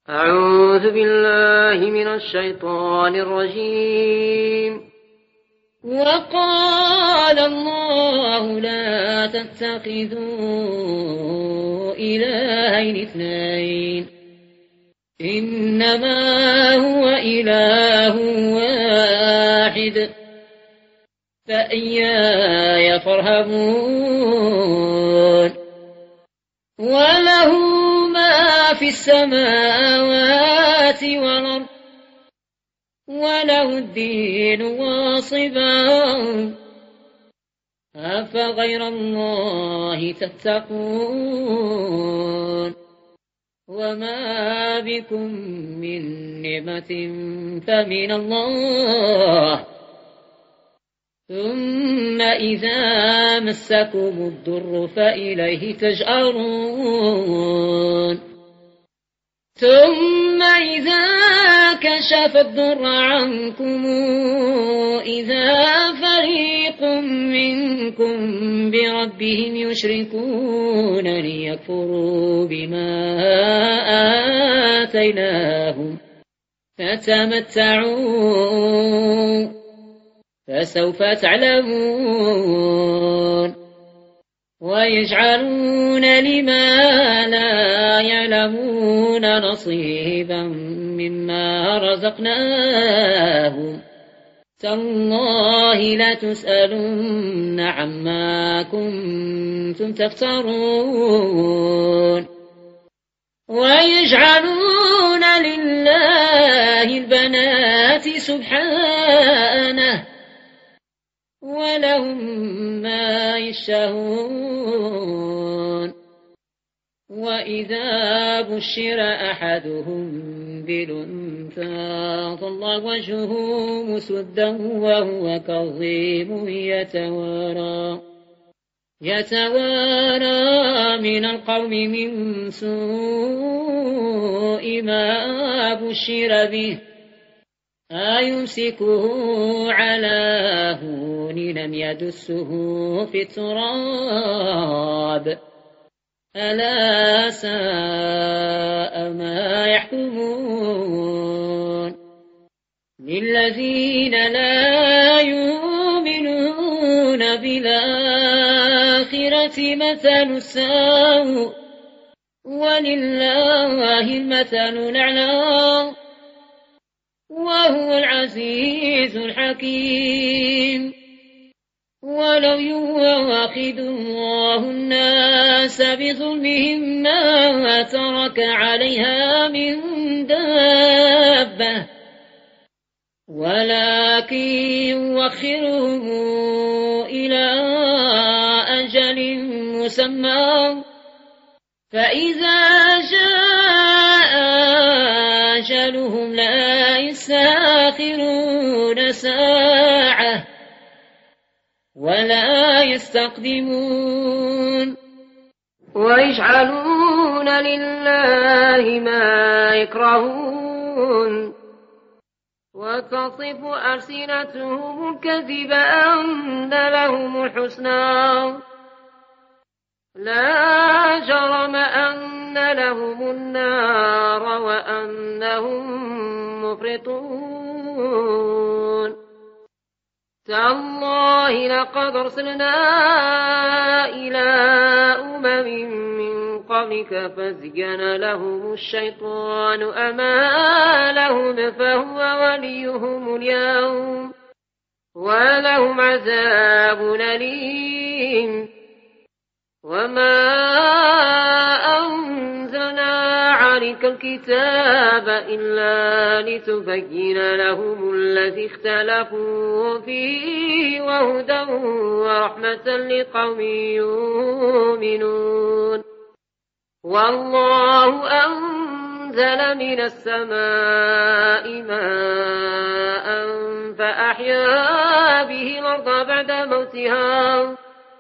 أعوذ بالله من الشيطان الرجيم. وقال الله لا تتخذوا إلهين اثنين إنما هو إله واحد فإياي فارهبون. وله ما في السماوات والأرض وله الدين واصبا أفغير الله تتقون. وما بكم من نعمة فمن الله ثم إذا مسكم الضر فإليه تجأرون. ثم إذا كشف الضر عنكم إذا فريق منكم بربهم يشركون ليكفروا بما آتيناهم فتمتعوا فسوف تعلمون. ويجعلون لما لا يعلمون نصيبا مما رزقناهم تالله لتسألن عما كنتم تفترون. ويجعلون لله البنات سبحانه ولهم ما يشتهون. وإذا بشر أحدهم بالأنثى ظل وجهه مسودا وهو كظيم يتوارى من القوم من سوء ما بشر به أيمسكه على هون لم يدسه في التراب ألا ساء ما يحكمون. للذين لا يؤمنون بالآخرة مثل السوء ولله المثل الأعلى وهو العزيز الحكيم. ولو يؤاخذ الله الناس بظلمهم ما ترك عليها من دابة ولكن يؤخرهم إلى أجل مسمى فإذا جاء أجلهم لا يستأخرون ساعة ولا يستقدمون. ويجعلون لله ما يكرهون وتصف ألسنتهم الكذب أن لهم الحسنى لا جرم أن لهم النار وأنهم مفرطون. تالله لقد أرسلنا إلى من قبلك فزين لهم الشيطان أمالهم فهو وليهم اليوم ولهم عذاب أليم. وما أنزلنا عليك الكتاب إلا لتبين لهم الذي اختلفوا فيه وهدى ورحمة لقوم يؤمنون. والله أنزل من السماء ماء فأحيا به الأرض بعد موتها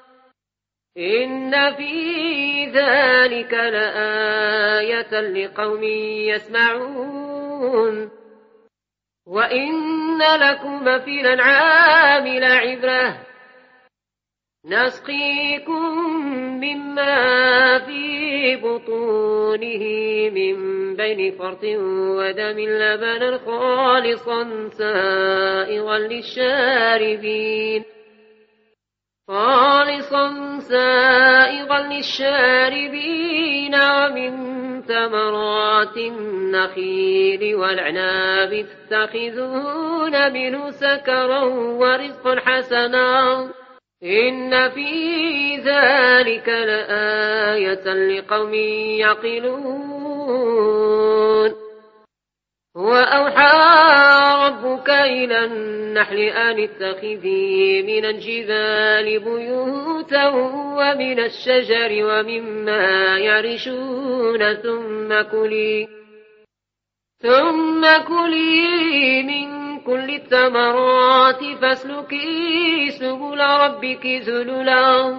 إن في ذلك لآية لقوم يسمعون. وإن لكم في الأنعام لعبرة نسقيكم مما في بطونه من بين فرث ودم لبنا خالصا سائغا للشاربين ومن ثمرات النخيل والعناب تتخذون منه سكرا ورزقا حسنا إن في ذلك لآية لقوم يعقلون وأوحى ربك إلى النحل أن اتخذي من الجبال بيوتا ومن الشجر ومما يعرشون ثم كلي من كل الثمرات فاسلكي سبل ربك ذللا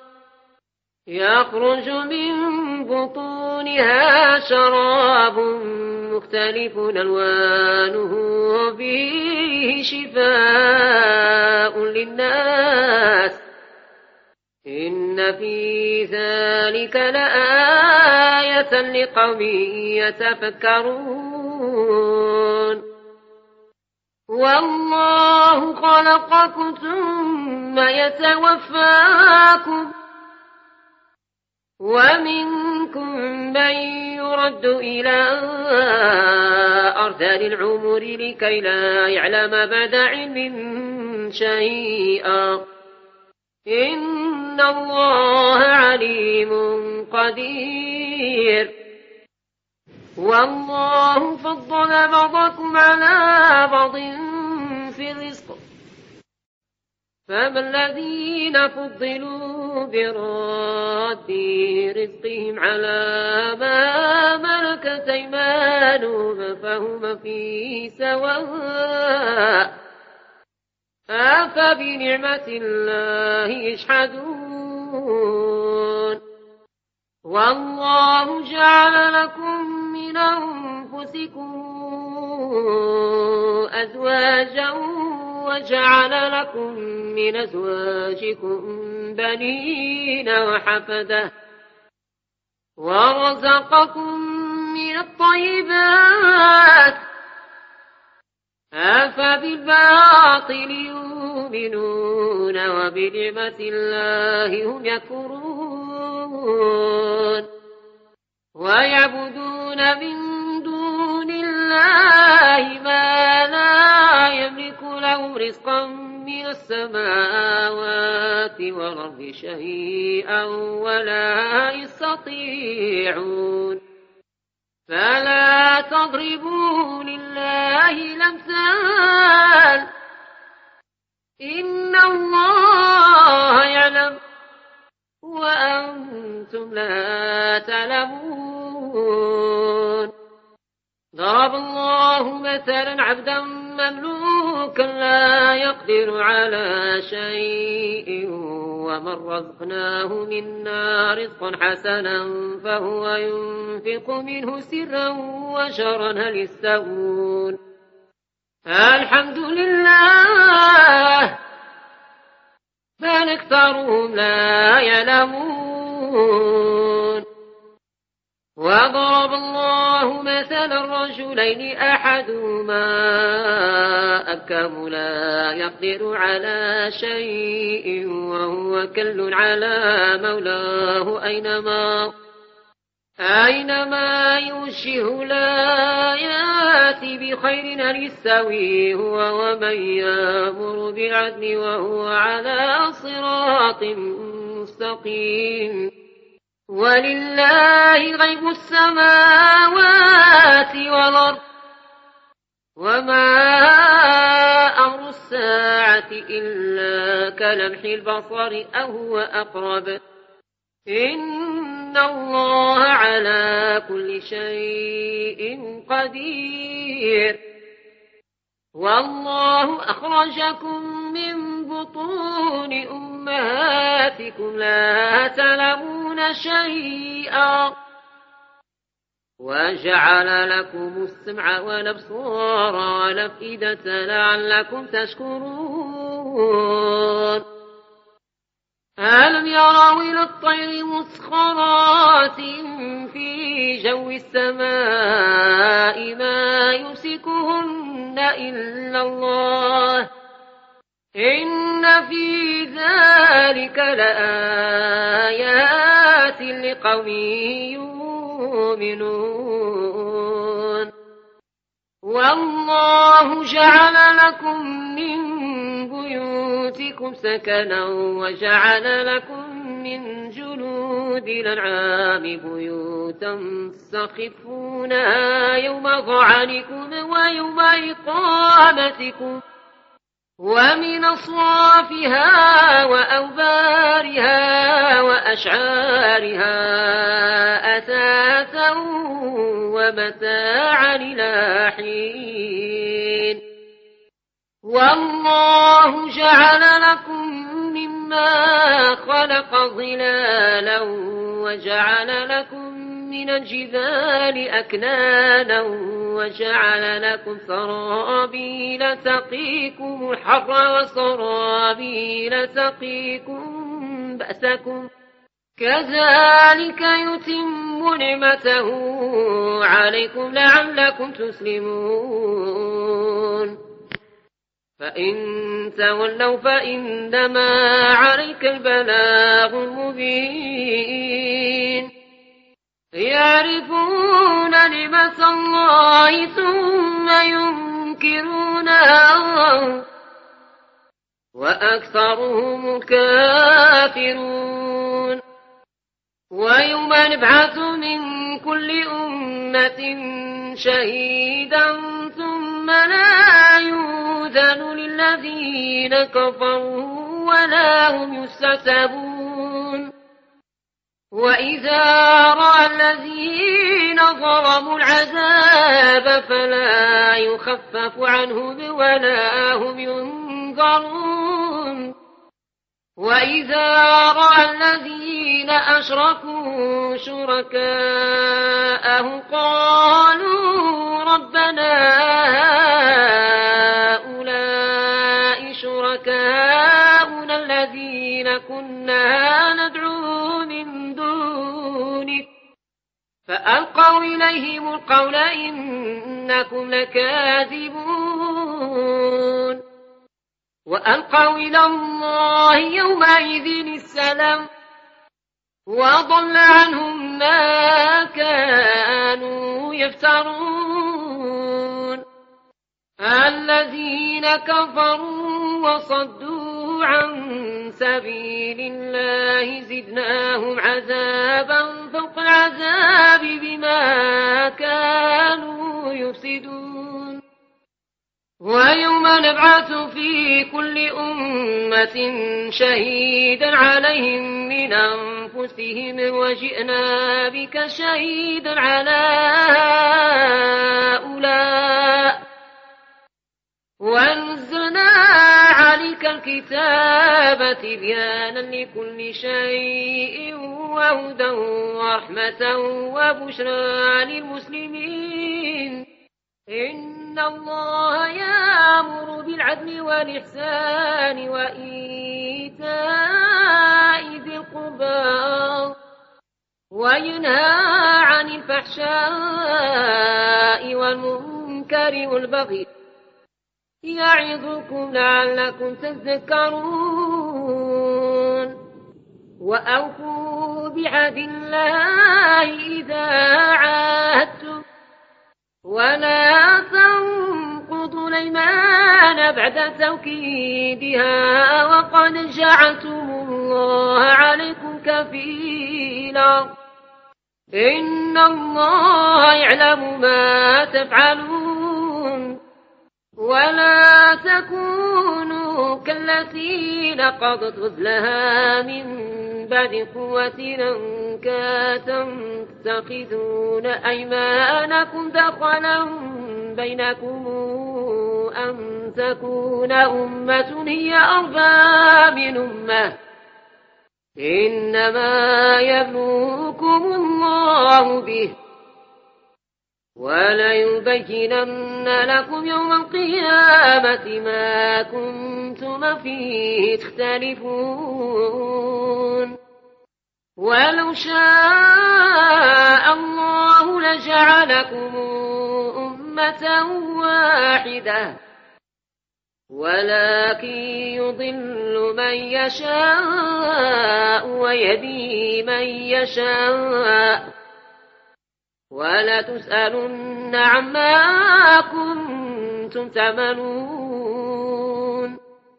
يخرج من بطونها شراب مختلف ألوانه فيه شفاء للناس إن في ذلك لآية لقوم يتفكرون والله خلقكم ثم يتوفاكم ومنكم من يرد إلى أرذل العمر لكي لا يعلم بعد علم شيئا إن الله عليم قدير والله فضل بعضكم على بعض في الرزق فما الذين فضلوا براد رزقهم على ما ملكت أيمانهم فهم فيه سواء أفبنعمة الله يجحدون والله جعل لكم من أنفسكم أزواجا وجعل لكم من أزواجكم بنين وحفدة ورزقكم من الطيبات أفبالباطل يؤمنون وبنعمة الله هم يكفرون ويعبدون من دون الله ما لا يملك لهم رزقا من السماوات والأرض شيئا ولا يستطيعون فلا تضربوا لله الأمثال إن الله يعلم وأنتم لا تعلمون ضرب الله مثلا عبدا مملوكا لا يقدر على شيء ومن رزقناه منا رزقا حسنا فهو ينفق منه سرا وجهرا هل يستوون الحمد لله بل أكثرهم لا يعلمون وضرب الله مثلا رجلين أحدهما أبكم لا يقدر على شيء وهو كل على مولاه أينما يوجه لا يأتي بخير هل يستوي هو ومن يأمر بالعدل وهو على صراط مستقيم ولله غيب السماوات والأرض وما أمر الساعة إلا كلمح البصر أو هو أقرب إن الله على كل شيء قدير والله أخرجكم من بطون أمهاتكم لا تعلمون شيئا وجعل لكم السمع والأبصار والأفئدة لعلكم تشكرون ألم يروا إلى الطير مسخرات في جو السماء ما يمسكهن إلا الله إن في ذلك لآيات لقوم يؤمنون والله جعل لكم من بيوتكم سكنا وجعل لكم من جلود الأنعام بيوتا تستخفونها يوم ظعنكم ويوم إقامتكم ومن أصوافها وأوبارها وأشعارها أثاثا ومتاعا إلى حين والله جعل لكم مما خلق ظلالا وجعل لكم من الجبال أكنانا وجعل لكم سرابيل تقيكم الحر وسرابيل تقيكم بأسكم كذلك يتم نعمته عليكم لعلكم تسلمون فإن تولوا فإنما عليك البلاغ المبين يعرفون نعمة الله ثم ينكرونها وأكثرهم كافرون ويوم نبعث من كل أمة شهيدا ثم لا يؤذن للذين كفروا ولا هم يستعتبون وإذا رأى الذين ظلموا العذاب فلا يخفف عنهم ولا هم ينظرون وإذا رأى الذين أشركوا شركاءهم قالوا ربنا هؤلاء شركاؤنا الذين كنا ندعو من دونك فألقوا إليهم القول إنكم لكاذبون وألقوا إلى الله يومئذ السلام وضل عنهم ما كانوا يفترون الذين كفروا وصدوا عن سبيل الله زدناهم عذابا فوق العذاب بما كانوا يفسدون ويوم نبعث في كل أمة شهيدا عليهم من أنفسهم وجئنا بك شهيدا على هؤلاء ونزلنا عليك الكتاب تبيانا لكل شيء وهدى ورحمة وبشرى للمسلمين إن الله يأمر بالعدل والإحسان وإيتاء ذي القربى وينهى عن الفحشاء والمنكر والبغي يعظكم لعلكم تذكرون وأوفوا بعهد الله إذا عاهدتم ولا تنقضوا الأيمان بعد توكيدها وقد جعلتم الله عليكم كفيلا إن الله يعلم ما تفعلون ولا تكونوا كالتي نقضت غزلها من بعد قوة أنكاثا تتخذون أيمانكم دخلا بينكم أن تكون أمة هي أربى من أمة إنما يبلوكم الله به وليبينن لكم يوم القيامة ما كنتم فيه تختلفون ولو شاء الله لجعلكم أمة واحدة ولكن يضل من يشاء ويهدي من يشاء ولتسألن عما كنتم تعملون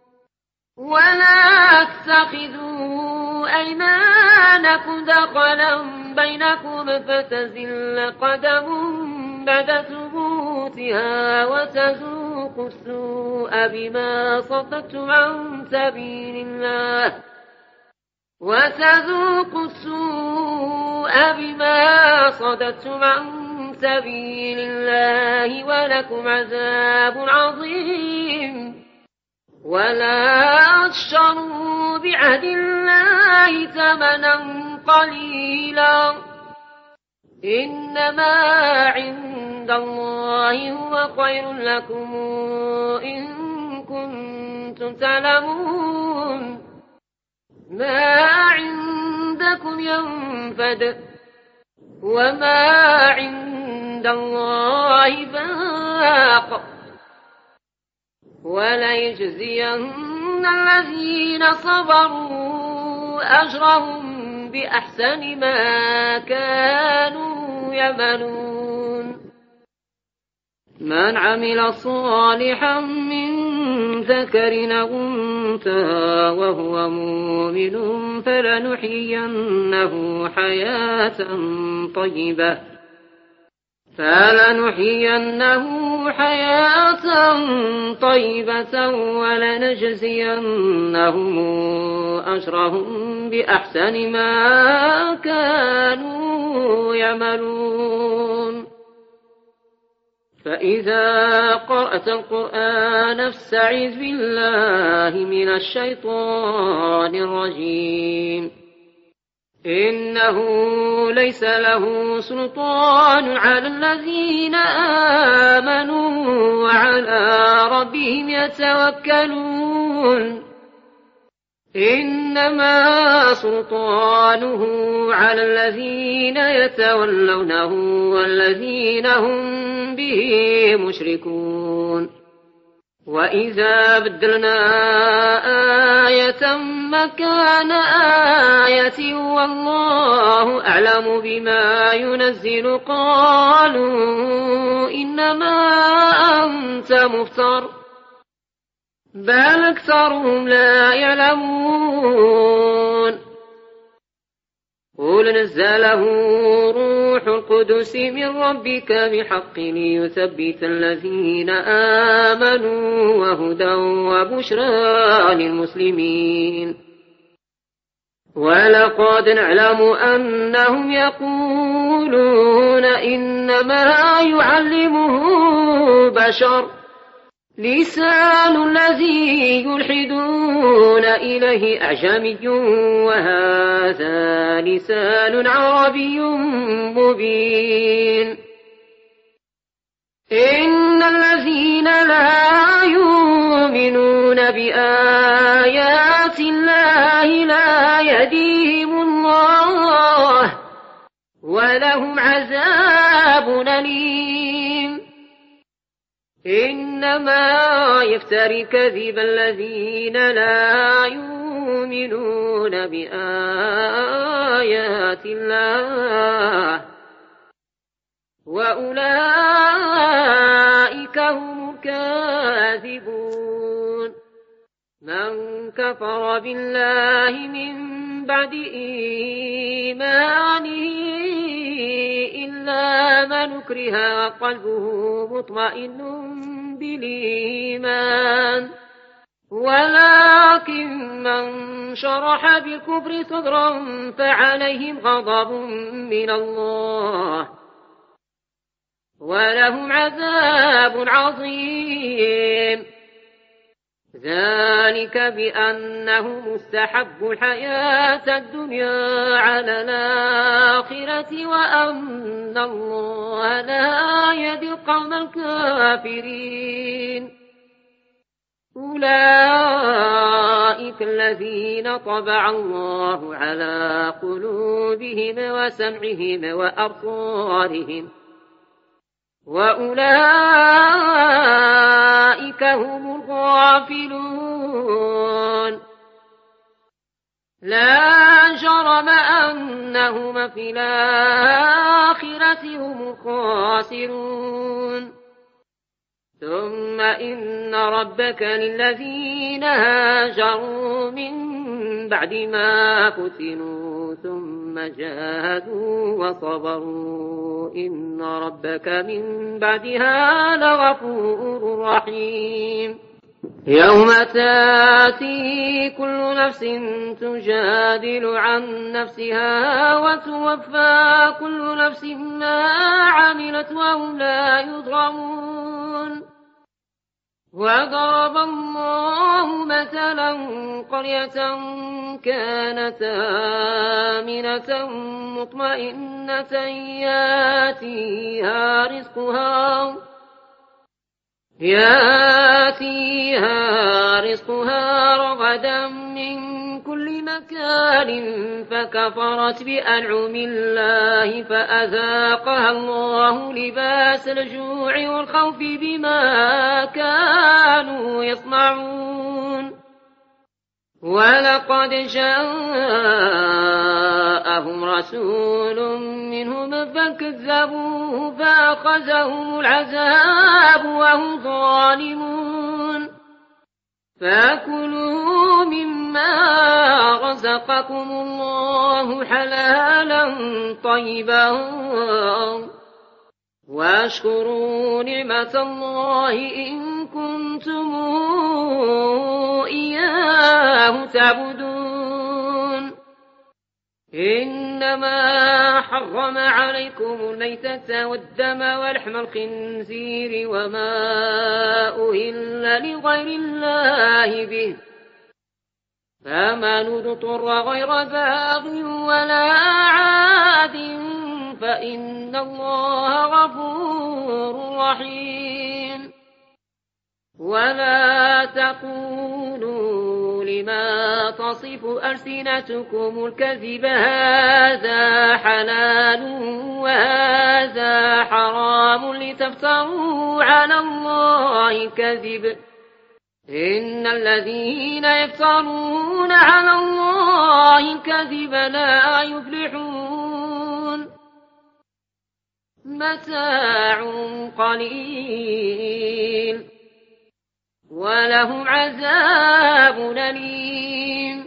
ولا تتخذوا أيمانكم دخلا بينكم فتزل قدم بعد ثبوتها وتذوقوا السوء بما صددتم عن سبيل الله ولكم عذاب عظيم ولا تشتروا بعهد الله ثمنا قليلا إنما عند الله هو خير لكم إن كنتم تعلمون ما عندكم ينفد وما عند الله باق وليجزين الذين صبروا أجرهم بأحسن ما كانوا يعملون من عمل صالحا من ذكر أو أنثى وهو مؤمن فلنحيينه حياة طيبة ولنجزينهم أجرهم بأحسن ما كانوا يعملون فإذا قرأت القرآن فاستعذ بالله من الشيطان الرجيم إنه ليس له سلطان على الذين آمنوا وعلى ربهم يتوكلون إنما سلطانه على الذين يتولونه والذين هم به مشركون وإذا بدلنا آية مكان آية والله أعلم بما ينزل قالوا إنما أنت مفتر بل أكثرهم لا يعلمون قل نزله روح القدس من ربك بحق ليثبت الذين آمنوا وهدى وبشرى للمسلمين ولقد نعلم أنهم يقولون إنما يعلمه بشر لسان الذي يلحدون إليه أعجمي وهذا لسان عربي مبين إن الذين لا يؤمنون بآيات الله لا يهديهم الله ولهم عذاب أليم إنما يفتري كذب الذين لا يؤمنون بآيات الله وأولئك هم الكاذبون من كفر بالله من بعد إيمانه إلا من أكره قلبه مطمئن بالإيمان ولكن من شرح بالكفر صدرا فعليهم غضب من الله ولهم عذاب عظيم ذلك بأنه مستحب الحياة الدنيا على الآخرة وأن الله لا يهدي القوم الكافرين. أولئك الذين طبع الله على قلوبهم وسمعهم وأبصارهم وأولئك هم الغافلون. لا جرم أنهم في الآخرة هم الخاسرون. ثم إن ربك للذين هاجروا من بعد ما فتنوا ثم جاهدوا وصبروا إن ربك من بعدها لغفور رحيم. يوم تاتي كل نفس تجادل عن نفسها وتوفى كل نفس ما عملت وهم لا يظلمون. وضرب الله مثلا قرية كانت آمنة مطمئنة ياتيها رزقها رغدا من كل مكان فكفرت بأنعم الله فأذاقها الله لباس الجوع والخوف بما كانوا يصنعون. ولقد جاءهم رسول منهم فكذبوه فأخذهم العذاب وهم ظالمون. فكلوا مما رزقكم الله حلالا طيبا واشكروا نعمة الله إن كنتم إياه تعبدون. إنما حرم عليكم الميتة والدم ولحم الخنزير وما أهل لغير الله به فمن اضطر غير باغ ولا عاد فإن الله غفور رحيم. ولا تقولوا لما تصف ألسنتكم الكذب هذا حلال وهذا حرام لتفتروا على الله الكذب إن الذين يفترون على الله الكذب لا يفلحون. متاع قليل ولهم عذاب أليم.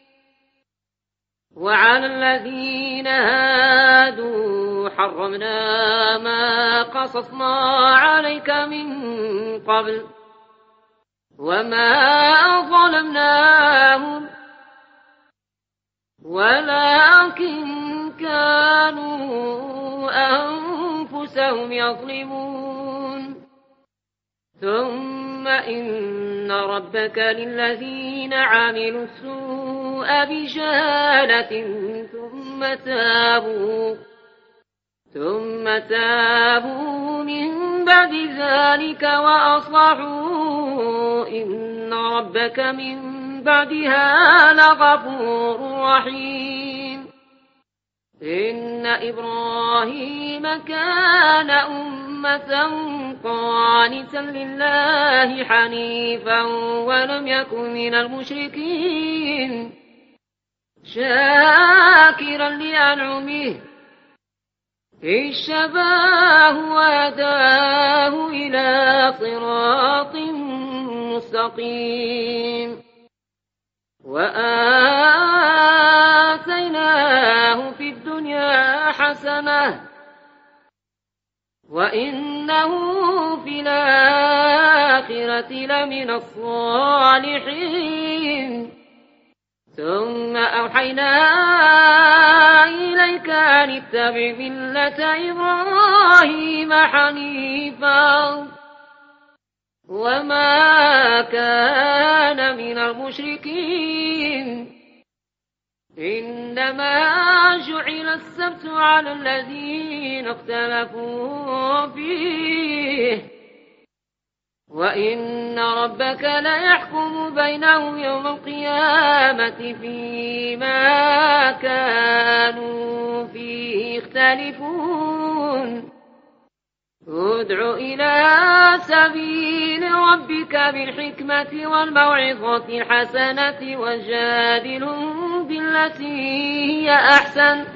وعلى الذين هادوا حرمنا ما قصصنا عليك من قبل وما ظلمناهم ولكن كانوا أنفسهم يظلمون. ثم إن ربك للذين عملوا السوء بجهالة ثم تابوا من بعد ذلك وأصلحوا إن ربك من بعدها لغفور رحيم. إن إبراهيم كان أمة قانتا لله حنيفا ولم يكن من المشركين شاكرا لأنعمه اجتباه وهداه إلى صراط مستقيم وآتيناه في الدنيا حسنة وإنه في الآخرة لمن الصالحين. ثم أوحينا إليك أن اتبع ملة إبراهيم حنيفا وما كان من المشركين إنما جعل السبت على الذين اختلفوا فيه وإن ربك ليحكم بينهم يوم القيامة فيما كانوا فيه يختلفون ادع إلى سبيل ربك بالحكمة والموعظة الحسنة وجادلهم بالتي هي أحسن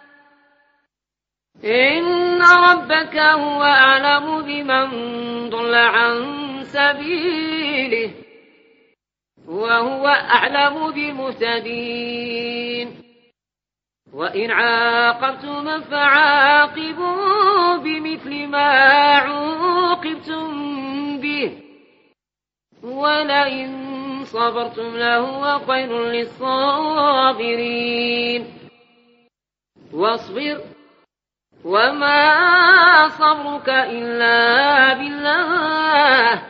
إن ربك هو أعلم بمن ضل عن سبيله وهو أعلم بالمهتدين وإن عاقبتم فعاقبوا بمثل ما عوقبتم به ولئن صبرتم لهو خير للصابرين واصبر وما صبرك إلا بالله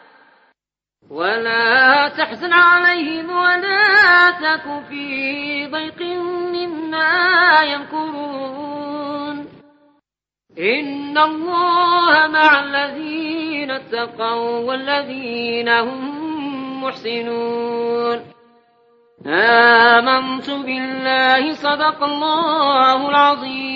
ولا تحزن عليهم ولا تك في ضيق مما يمكرون إن الله مع الذين اتقوا والذين هم محسنون آمنت بالله صدق الله العظيم